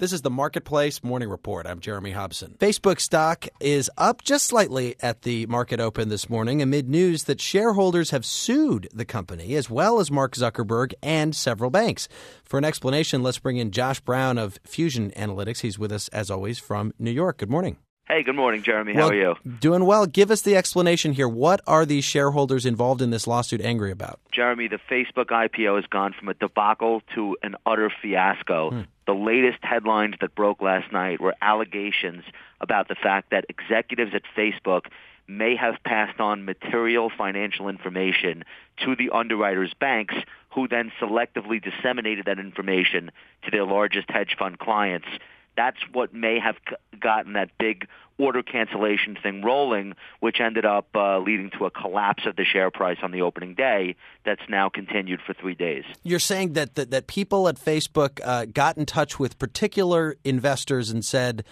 This is the Marketplace Morning Report. I'm Jeremy Hobson. Facebook stock is up just slightly at the market open this morning amid news that shareholders have sued the company as well as Mark Zuckerberg and several banks. For an explanation, let's bring in Josh Brown of Fusion Analytics. He's with us, as always, from New York. Good morning. Hey, good morning, Jeremy. How are you? Doing well. Give us the explanation here. What are these shareholders involved in this lawsuit angry about? Jeremy, the Facebook IPO has gone from a debacle to an utter fiasco. The latest headlines that broke last night were allegations about the fact that executives at Facebook may have passed on material financial information to the underwriters' banks, who then selectively disseminated that information to their largest hedge fund clients. That's what may have gotten that big order cancellation thing rolling, which ended up leading to a collapse of the share price on the opening day that's now continued for 3 days. You're saying that people at Facebook got in touch with particular investors and said,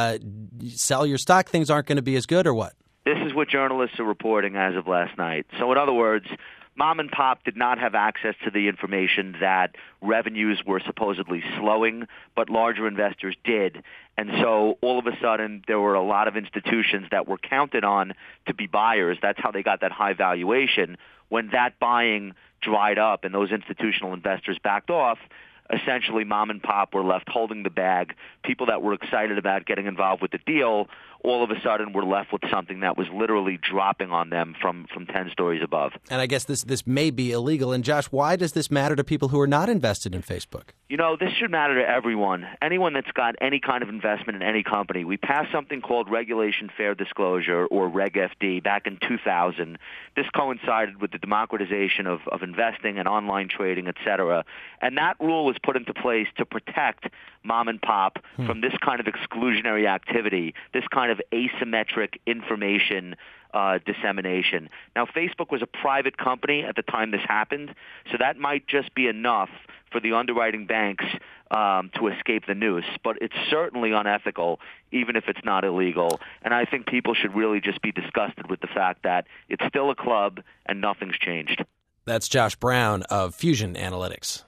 sell your stock, things aren't going to be as good, or what? This is what journalists are reporting as of last night. So in other words, Mom and Pop did not have access to the information that revenues were supposedly slowing, but larger investors did. And so all of a sudden, there were a lot of institutions that were counted on to be buyers. That's how they got that high valuation. When that buying dried up and those institutional investors backed off, essentially Mom and Pop were left holding the bag. People that were excited about getting involved with the deal all of a sudden were left with something that was literally dropping on them from 10 stories above. And I guess this may be illegal. And Josh, why does this matter to people who are not invested in Facebook? You know, this should matter to everyone. Anyone that's got any kind of investment in any company. We passed something called Regulation Fair Disclosure, or Reg FD, back in 2000. This coincided with the democratization of investing and online trading, et cetera. And that rule was put into place to protect Mom and Pop from this kind of exclusionary activity, this kind of asymmetric information dissemination. Now, Facebook was a private company at the time this happened, so that might just be enough for the underwriting banks to escape the noose. But it's certainly unethical, even if it's not illegal. And I think people should really just be disgusted with the fact that it's still a club and nothing's changed. That's Josh Brown of Fusion Analytics.